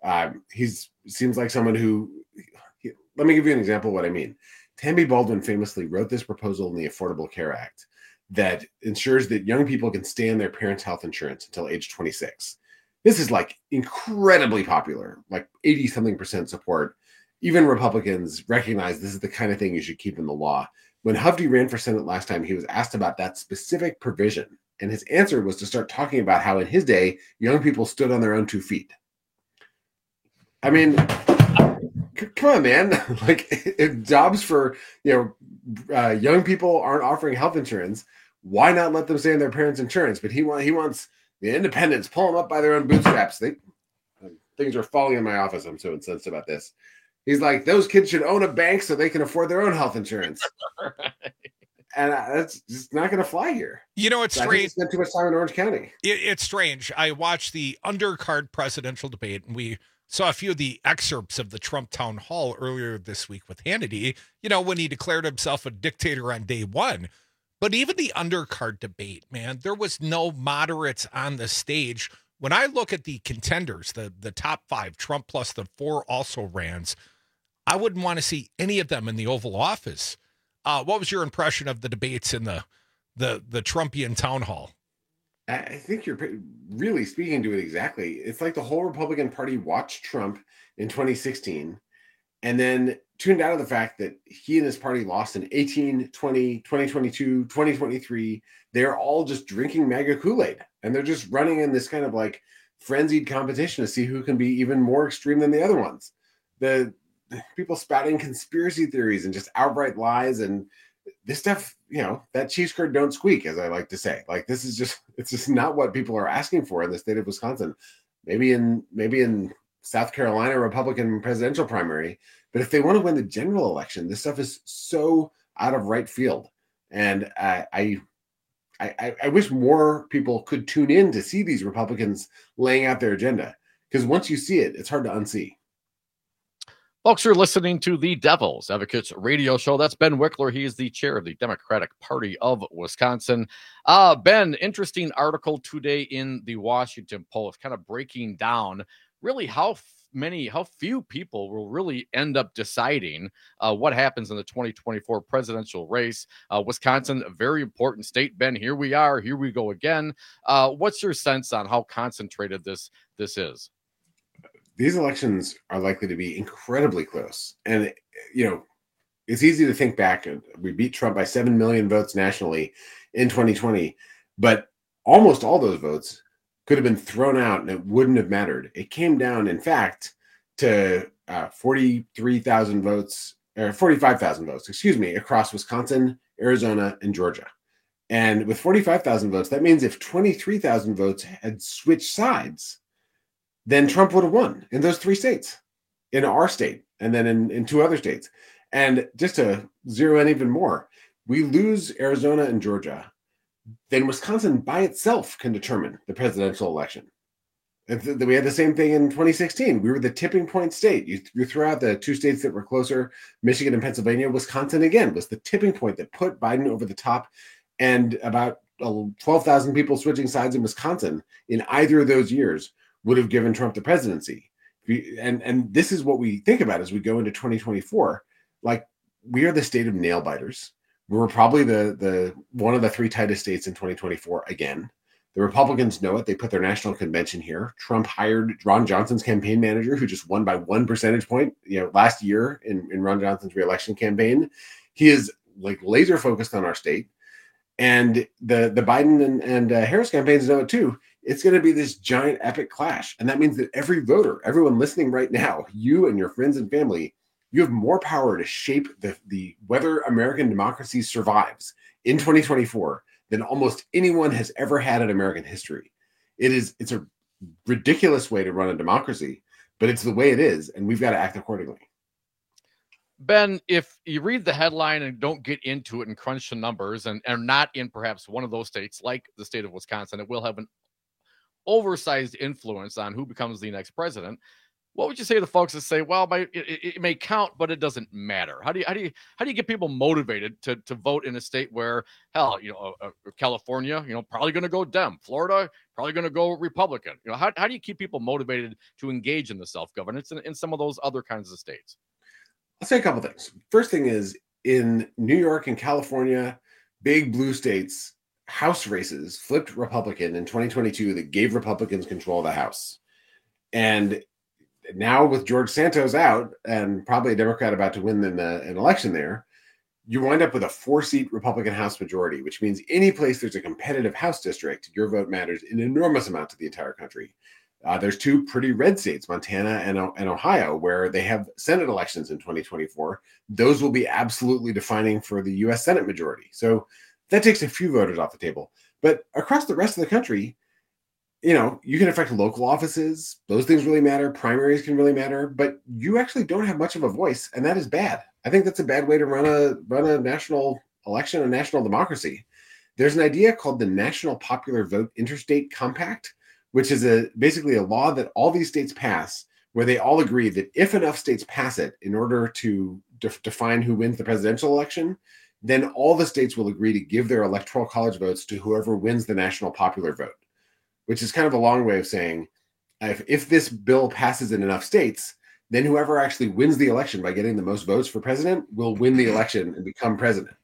Seems like someone who. Let me give you an example of what I mean. Tammy Baldwin famously wrote this proposal in the Affordable Care Act that ensures that young people can stay on their parents' health insurance until age 26. This is like incredibly popular, like 80-something% support. Even Republicans recognize this is the kind of thing you should keep in the law. When Hovde ran for Senate last time, he was asked about that specific provision. And his answer was to start talking about how in his day, young people stood on their own 2 feet. I mean, come on, man. Like, if jobs for, young people aren't offering health insurance, why not let them stay on their parents' insurance? But he wants the independents, pull them up by their own bootstraps. Things are falling in my office. I'm so incensed about this. He's like, those kids should own a bank so they can afford their own health insurance. Right. And that's just not going to fly here. You know, it's strange. He spent too much time in Orange County. It's strange. I watched the undercard presidential debate, and we Saw a few of the excerpts of the Trump town hall earlier this week with Hannity, when he declared himself a dictator on day one. But even the undercard debate, man, there was no moderates on the stage. When I look at the contenders, the top 5, Trump plus the 4 also-rans, I wouldn't want to see any of them in the Oval Office. What was your impression of the debates in the Trumpian town hall? I think you're really speaking to it exactly. It's like the whole Republican Party watched Trump in 2016 and then tuned out of the fact that he and his party lost in 18, 20, 2022, 2023. They're all just drinking MAGA Kool-Aid, and they're just running in this kind of like frenzied competition to see who can be even more extreme than the other ones. The people spouting conspiracy theories and just outright lies, and this stuff, that cheese curd don't squeak, as I like to say. Like, this is it's just not what people are asking for in the state of Wisconsin. Maybe in South Carolina Republican presidential primary, but if they want to win the general election, this stuff is so out of right field. And I wish more people could tune in to see these Republicans laying out their agenda, because once you see it, it's hard to unsee. Folks, you're listening to the Devil's Advocates radio show. That's Ben Wickler. He is the chair of the Democratic Party of Wisconsin. Ben, interesting article today in the Washington Post, kind of breaking down really how few people will really end up deciding what happens in the 2024 presidential race. Wisconsin, a very important state. Ben, here we are. Here we go again. What's your sense on how concentrated this is? These elections are likely to be incredibly close. And, it's easy to think back. We beat Trump by 7 million votes nationally in 2020, but almost all those votes could have been thrown out and it wouldn't have mattered. It came down, in fact, to 43,000 votes, or 45,000 votes, across Wisconsin, Arizona, and Georgia. And with 45,000 votes, that means if 23,000 votes had switched sides, then Trump would have won in those 3 states, in our state, and then in 2 other states. And just to zero in even more, we lose Arizona and Georgia, then Wisconsin by itself can determine the presidential election. We had the same thing in 2016. We were the tipping point state. You threw out the 2 states that were closer, Michigan and Pennsylvania. Wisconsin, again, was the tipping point that put Biden over the top. And about 12,000 people switching sides in Wisconsin in either of those years would have given Trump the presidency. And this is what we think about as we go into 2024. Like, we are the state of nail biters. We're probably the one of the 3 tightest states in 2024 again. The Republicans know it. They put their national convention here. Trump hired Ron Johnson's campaign manager, who just won by 1 percentage point, last year in Ron Johnson's reelection campaign. He is like laser focused on our state. And the Biden and Harris campaigns know it too. It's going to be this giant epic clash. And that means that every voter, everyone listening right now, you and your friends and family, you have more power to shape the whether American democracy survives in 2024 than almost anyone has ever had in American history. It's a ridiculous way to run a democracy, but it's the way it is, and we've got to act accordingly. Ben, if you read the headline and don't get into it and crunch the numbers and are not in perhaps one of those states like the state of Wisconsin, it will have an oversized influence on who becomes the next president. What would you say to the folks that say, well, it may count, but it doesn't matter? How do you get people motivated to vote in a state where, hell, California, probably going to go Dem, Florida, probably going to go Republican. How do you keep people motivated to engage in the self-governance in some of those other kinds of states? I'll say a couple things. First thing is, in New York and California, big blue states, House races flipped Republican in 2022 that gave Republicans control of the House. And now with George Santos out and probably a Democrat about to win an election there, you wind up with a 4-seat Republican House majority, which means any place there's a competitive House district, your vote matters an enormous amount to the entire country. There's 2 pretty red states, Montana and Ohio, where they have Senate elections in 2024. Those will be absolutely defining for the U.S. Senate majority. So that takes a few voters off the table. But across the rest of the country, you can affect local offices. Those things really matter. Primaries can really matter, but you actually don't have much of a voice, and that is bad. I think that's a bad way to run a national election, a national democracy. There's an idea called the National Popular Vote Interstate Compact, which is basically a law that all these states pass where they all agree that if enough states pass it in order to define who wins the presidential election, then all the states will agree to give their electoral college votes to whoever wins the national popular vote, which is kind of a long way of saying if this bill passes in enough states, then whoever actually wins the election by getting the most votes for president will win the election and become president.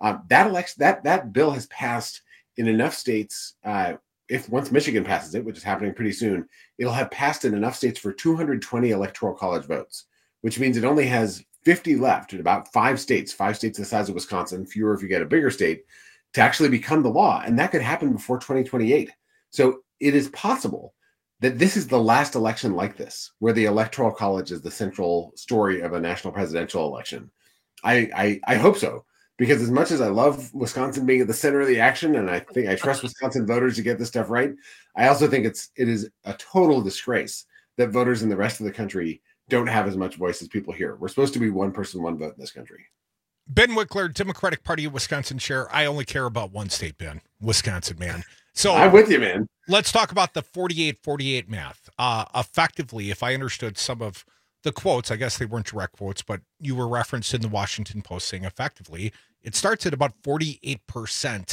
That bill has passed in enough states. If once Michigan passes it, which is happening pretty soon, it'll have passed in enough states for 220 electoral college votes, which means it only has 50 left in about 5 states the size of Wisconsin, fewer if you get a bigger state, to actually become the law. And that could happen before 2028. So it is possible that this is the last election like this, where the electoral college is the central story of a national presidential election. I hope so. Because as much as I love Wisconsin being at the center of the action, and I think I trust Wisconsin voters to get this stuff right, I also think it is a total disgrace that voters in the rest of the country don't have as much voice as people here. We're supposed to be one person, one vote in this country. Ben Wickler, Democratic Party of Wisconsin chair. I only care about one state, Ben, Wisconsin, man. So I'm with you, man. Let's talk about the 48-48 math. Effectively, if I understood some of the quotes, I guess they weren't direct quotes, but you were referenced in the Washington Post saying effectively, it starts at about 48% Dems,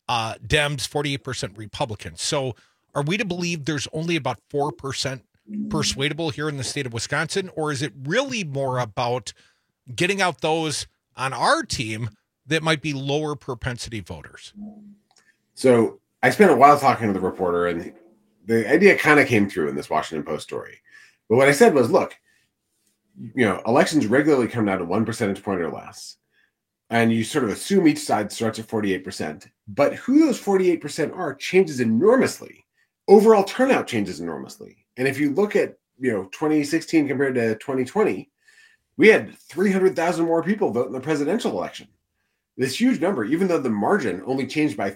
48% Republicans. So are we to believe there's only about 4% persuadable here in the state of Wisconsin, or is it really more about getting out those on our team that might be lower propensity voters? So I spent a while talking to the reporter, and the idea kind of came through in this Washington Post story. But what I said was, look, elections regularly come down to 1 percentage point or less. And you sort of assume each side starts at 48%. But who those 48% are changes enormously. Overall turnout changes enormously. And if you look at 2016 compared to 2020, we had 300,000 more people vote in the presidential election. This huge number, even though the margin only changed by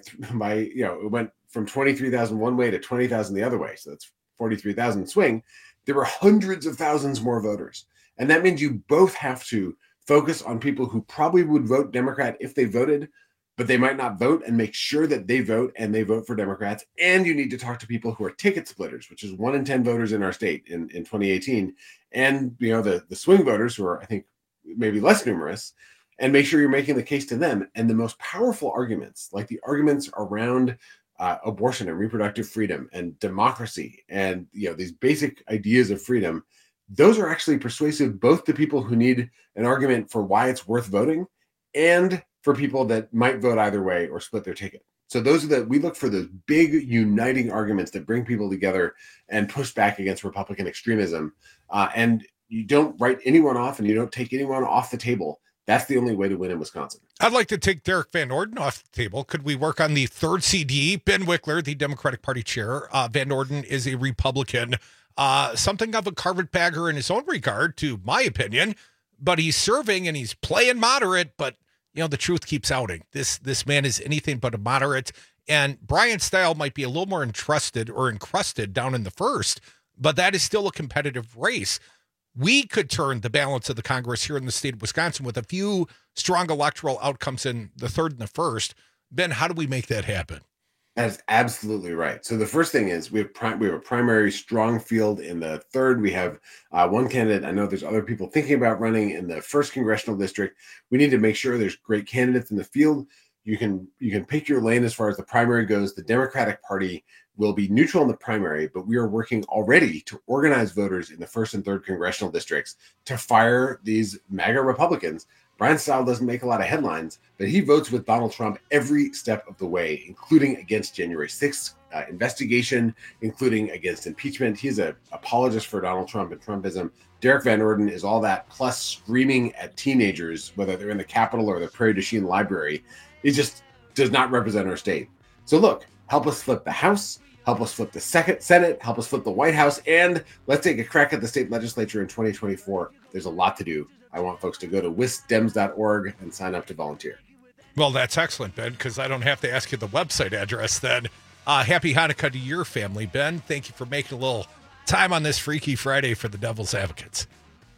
it went from 23,000 one way to 20,000 the other way. So that's 43,000 swing. There were hundreds of thousands more voters. And that means you both have to focus on people who probably would vote Democrat if they voted, but they might not vote, and make sure that they vote and they vote for Democrats. And you need to talk to people who are ticket splitters, which is 1 in 10 voters in our state in 2018. And, the swing voters, who are, I think, maybe less numerous, and make sure you're making the case to them. And the most powerful arguments, like the arguments around abortion and reproductive freedom and democracy and, these basic ideas of freedom, those are actually persuasive both to people who need an argument for why it's worth voting and for people that might vote either way or split their ticket. So we look for those big uniting arguments that bring people together and push back against Republican extremism. And you don't write anyone off and you don't take anyone off the table. That's the only way to win in Wisconsin. I'd like to take Derek Van Orden off the table. Could we work on the third CD? Ben Wickler, the Democratic Party chair. Van Orden is a Republican. Something of a carpetbagger in his own regard, to my opinion, but he's serving and he's playing moderate, but the truth keeps outing. This man is anything but a moderate, and Brian Style might be a little more encrusted down in the first, but that is still a competitive race. We could turn the balance of the Congress here in the state of Wisconsin with a few strong electoral outcomes in the third and the first. Ben, how do we make that happen? That's absolutely right. So the first thing is we have a primary strong field in the third. We have one candidate. I know there's other people thinking about running in the first congressional district. We need to make sure there's great candidates in the field. You can pick your lane as far as the primary goes. The Democratic Party will be neutral in the primary, but we are working already to organize voters in the first and third congressional districts to fire these MAGA Republicans. Brian Style doesn't make a lot of headlines, but he votes with Donald Trump every step of the way, including against January 6th investigation, including against impeachment. He's an apologist for Donald Trump and Trumpism. Derek Van Orden is all that, plus screaming at teenagers, whether they're in the Capitol or the Prairie du Chien Library. He just does not represent our state. So look, help us flip the House, help us flip the Senate, help us flip the White House, and let's take a crack at the state legislature in 2024. There's a lot to do. I want folks to go to wisdems.org and sign up to volunteer. Well, that's excellent, Ben, because I don't have to ask you the website address then. Happy Hanukkah to your family, Ben. Thank you for making a little time on this Freaky Friday for the Devil's Advocates.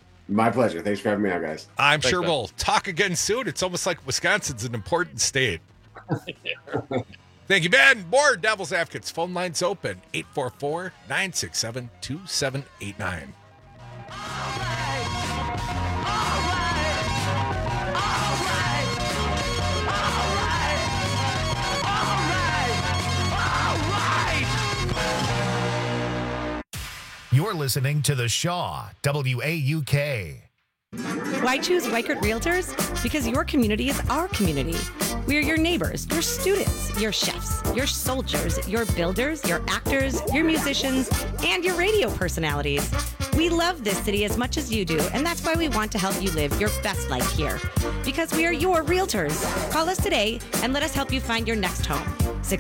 My pleasure. Thanks for having me out, guys. I'm sure we'll talk again soon. It's almost like Wisconsin's an important state. Thank you, Ben. More Devil's Advocates. Phone lines open, 844-967-2789. You're listening to The Shaw, WAUK. Why choose Weichert Realtors? Because your community is our community. We are your neighbors, your students, your chefs, your soldiers, your builders, your actors, your musicians, and your radio personalities. We love this city as much as you do, and that's why we want to help you live your best life here. Because we are your realtors. Call us today and let us help you find your next home.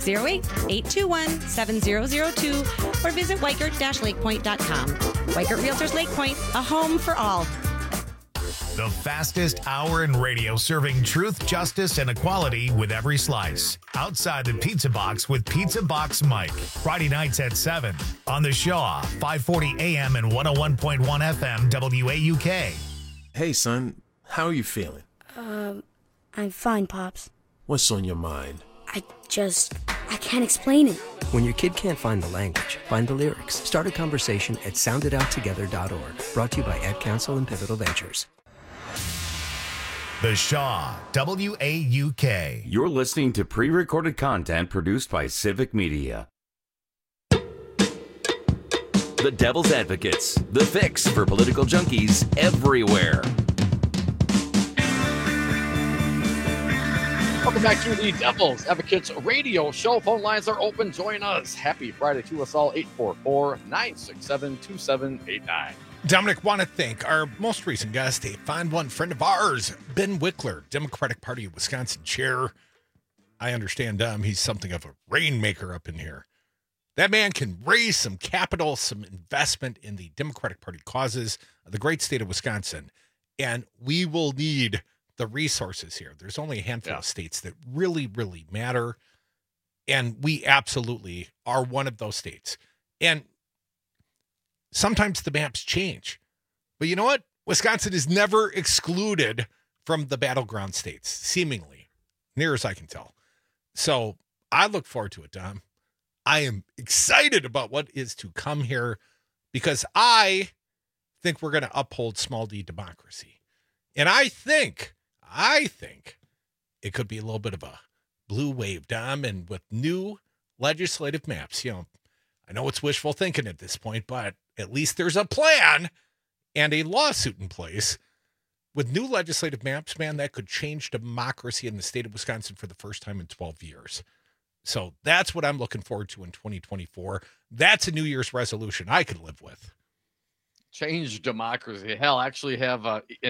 608-821-7002 or visit Weichert-lakepoint.com. Weichert Realtors Lake Point, a home for all. The fastest hour in radio, serving truth, justice, and equality with every slice. Outside the Pizza Box with Pizza Box Mike. Friday nights at 7 on The Shaw, 540 AM and 101.1 FM WAUK. Hey, son, how are you feeling? I'm fine, Pops. What's on your mind? I can't explain it. When your kid can't find the language, find the lyrics. Start a conversation at soundedouttogether.org. Brought to you by Ad Council and Pivotal Ventures. The Shaw, WAUK. You're listening to pre-recorded content produced by Civic Media. The Devil's Advocates, the fix for political junkies everywhere. Welcome back to the Devil's Advocates radio show. Phone lines are open. Join us. Happy Friday to us all. 844-967-2789. Dominic, want to thank our most recent guest, a fine one friend of ours, Ben Wickler, Democratic Party of Wisconsin chair. I understand, he's something of a rainmaker up in here. That man can raise some capital, some investment in the Democratic Party causes of the great state of Wisconsin, and we will need the resources here. There's only a handful of states that really, really matter, and we absolutely are one of those states. And sometimes the maps change. But you know what? Wisconsin is never excluded from the battleground states, seemingly, near as I can tell. So I look forward to it, Dom. I am excited about what is to come here because I think we're going to uphold small d democracy. And I think it could be a little bit of a blue wave, Dom, and with new legislative maps. You know, I know it's wishful thinking at this point, but at least there's a plan and a lawsuit in place. With new legislative maps, man, that could change democracy in the state of Wisconsin for the first time in 12 years. So that's what I'm looking forward to in 2024. That's a New Year's resolution I could live with. Change democracy. Hell, actually have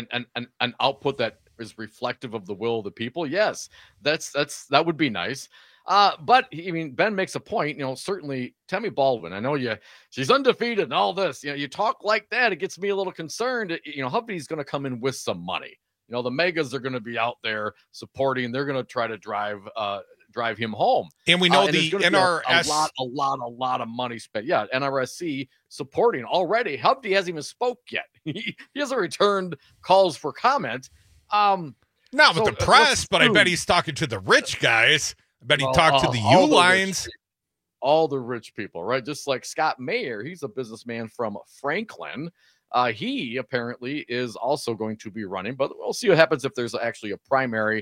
an output that is reflective of the will of the people. Yes, that would be nice. But I mean, Ben makes a point. You know, certainly Tammy Baldwin. I know she's undefeated and all this. You know, you talk like that, it gets me a little concerned. You know, Huffy's going to come in with some money. You know, the megas are going to be out there supporting. They're going to try to drive him home. And we know the NRS a lot of money spent. Yeah, NRSC supporting already. Huffy hasn't even spoke yet. He hasn't returned calls for comment. Not with the press, but I bet he's talking to the rich guys. I bet he talked to the U-Lines. All the rich people, right? Just like Scott Mayer, he's a businessman from Franklin. He apparently is also going to be running, but we'll see what happens if there's actually a primary.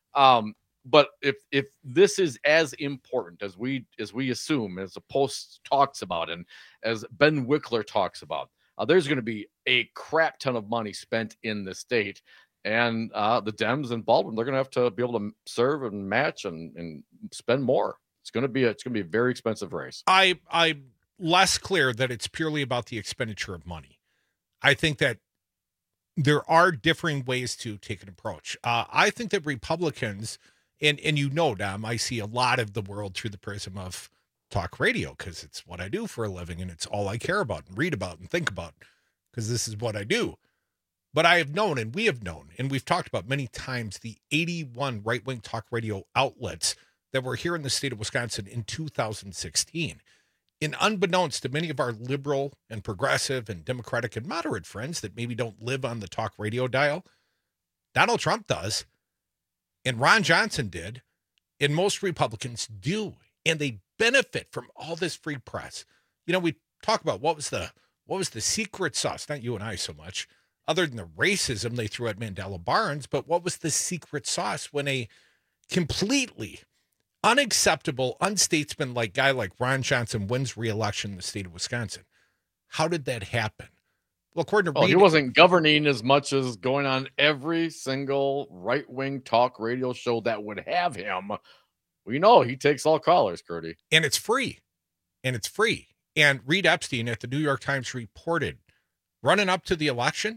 But if this is as important as we assume, as the Post talks about, and as Ben Wickler talks about, there's going to be a crap ton of money spent in the state. And the Dems and Baldwin, they're going to have to be able to serve and match and spend more. It's going to be a very expensive race. I'm less clear that it's purely about the expenditure of money. I think that there are differing ways to take an approach. I think that Republicans, and you know, Dom, I see a lot of the world through the prism of talk radio because it's what I do for a living and it's all I care about and read about and think about because this is what I do. But I have known, and we have known, and we've talked about many times, the 81 right-wing talk radio outlets that were here in the state of Wisconsin in 2016. And unbeknownst to many of our liberal and progressive and Democratic and moderate friends that maybe don't live on the talk radio dial, Donald Trump does, and Ron Johnson did, and most Republicans do, and they benefit from all this free press. You know, we talk about what was the What was the secret sauce? Not you and I so much, other than the racism they threw at Mandela Barnes, but what was the secret sauce when a completely unacceptable, unstatesmanlike guy like Ron Johnson wins re-election in the state of Wisconsin? How did that happen? Well, according to Reed, he wasn't governing as much as going on every single right-wing talk radio show that would have him. We know he takes all callers, Curdy. And it's free. And Reed Epstein at the New York Times reported, running up to the election,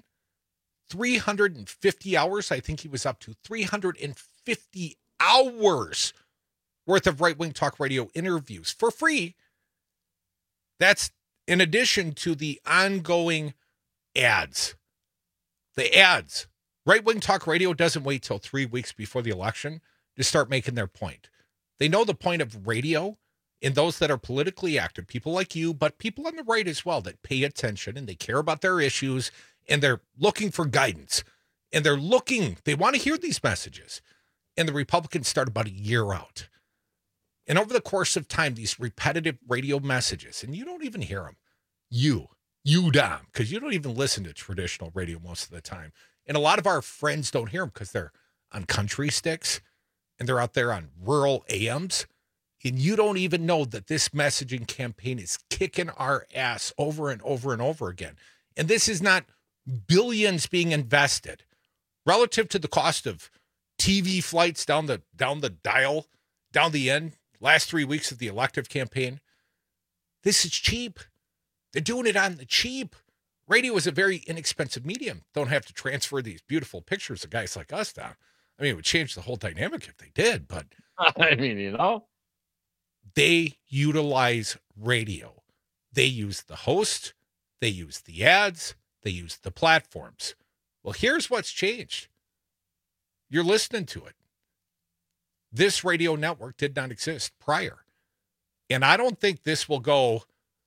350 hours, I think he was up to 350 hours worth of right-wing talk radio interviews for free. That's in addition to the ongoing ads. The ads. Right-wing talk radio doesn't wait till 3 weeks before the election to start making their point. They know the point of radio, and those that are politically active, people like you, but people on the right as well that pay attention and they care about their issues and they're looking for guidance and they want to hear these messages. And the Republicans start about a year out. And over the course of time, these repetitive radio messages, and you don't even hear them. You, Dom, because you don't even listen to traditional radio most of the time. And a lot of our friends don't hear them because they're on country sticks and they're out there on rural AMs. And you don't even know that this messaging campaign is kicking our ass over and over and over again. And this is not billions being invested relative to the cost of TV flights down the dial, down the end, last 3 weeks of the elective campaign. This is cheap. They're doing it on the cheap. Radio is a very inexpensive medium. Don't have to transfer these beautiful pictures of guys like us down. I mean, it would change the whole dynamic if they did, but I mean, they utilize radio. They use the host. They use the ads. They use the platforms. Well, here's what's changed. You're listening to it. This radio network did not exist prior. And I don't think this will go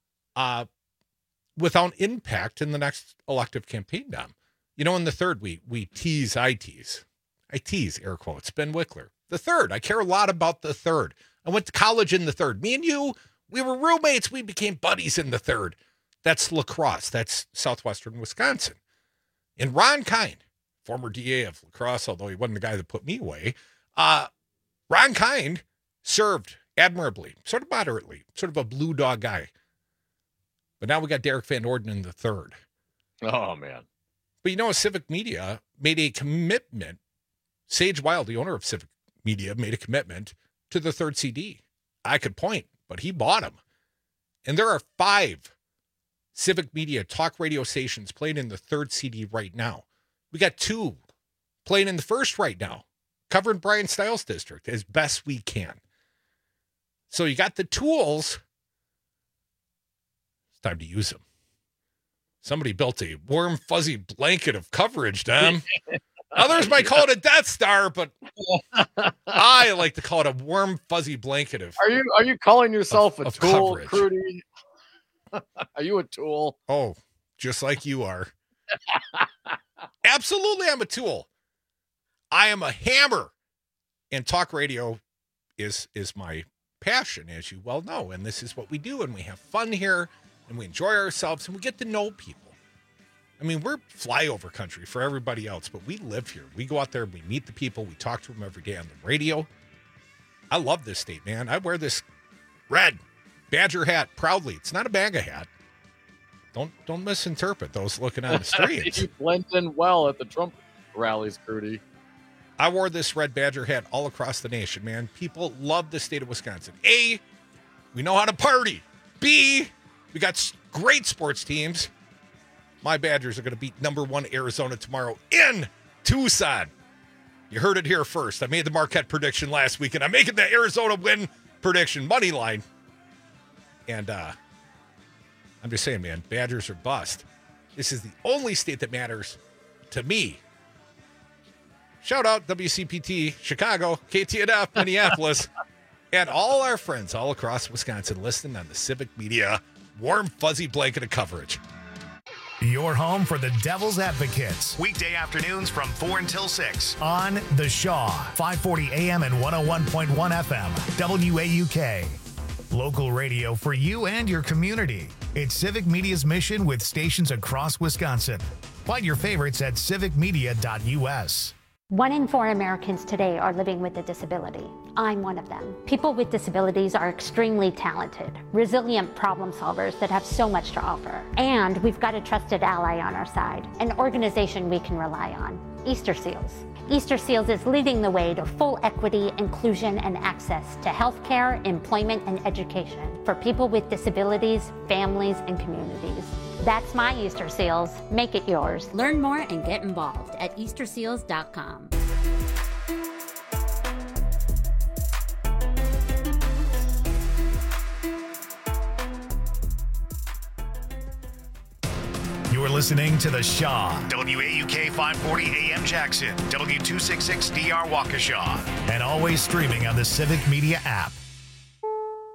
without impact in the next elective campaign, Dom. You know, in the third, I tease, air quotes, Ben Wickler. The third, I care a lot about the third. I went to college in the third. Me and you, we were roommates. We became buddies in the third. That's La Crosse. That's southwestern Wisconsin. And Ron Kind, former DA of La Crosse, although he wasn't the guy that put me away, Ron Kind served admirably, sort of moderately, sort of a blue dog guy. But now we got Derek Van Orden in the third. Oh, man. But you know, Civic Media made a commitment. Sage Wild, the owner of Civic Media, made a commitment to the third CD. I could point, but he bought them. And there are 5 Civic Media talk radio stations playing in the third CD right now. We got 2 playing in the first right now, covering Brian Stiles District as best we can. So you got the tools. It's time to use them. Somebody built a warm, fuzzy blanket of coverage, Dom. Others might call it a Death Star, but I like to call it a warm, fuzzy blanket of. Are you calling yourself a tool, coverage. Crudy? Are you a tool? Oh, just like you are. Absolutely, I'm a tool. I am a hammer, and talk radio is my passion, as you well know. And this is what we do, and we have fun here, and we enjoy ourselves, and we get to know people. I mean, we're flyover country for everybody else, but we live here. We go out there, we meet the people, we talk to them every day on the radio. I love this state, man. I wear this red Badger hat proudly. It's not a MAGA hat. Don't misinterpret those looking on the streets. You blend in well at the Trump rallies, Crudy. I wore this red Badger hat all across the nation, man. People love the state of Wisconsin. A, we know how to party. B, we got great sports teams. My Badgers are going to beat #1 Arizona tomorrow in Tucson. You heard it here first. I made the Marquette prediction last week, and I'm making the Arizona win prediction money line. And I'm just saying, man, Badgers are bust. This is the only state that matters to me. Shout out WCPT, Chicago, KTNF, Minneapolis, and all our friends all across Wisconsin listening on the Civic Media warm, fuzzy blanket of coverage. Your home for the Devil's Advocates. Weekday afternoons from 4 until 6 on The Shaw, 540 AM and 101.1 FM, WAUK. Local radio for you and your community. It's Civic Media's mission with stations across Wisconsin. Find your favorites at civicmedia.us. 1 in 4 Americans today are living with a disability. I'm one of them. People with disabilities are extremely talented, resilient problem solvers that have so much to offer. And we've got a trusted ally on our side, an organization we can rely on, Easter Seals. Easter Seals is leading the way to full equity, inclusion, and access to healthcare, employment, and education for people with disabilities, families, and communities. That's my Easter Seals. Make it yours. Learn more and get involved at easterseals.com. You're listening to The Shaw, WAUK 540 AM Jackson, W266DR Waukesha, and always streaming on the Civic Media app.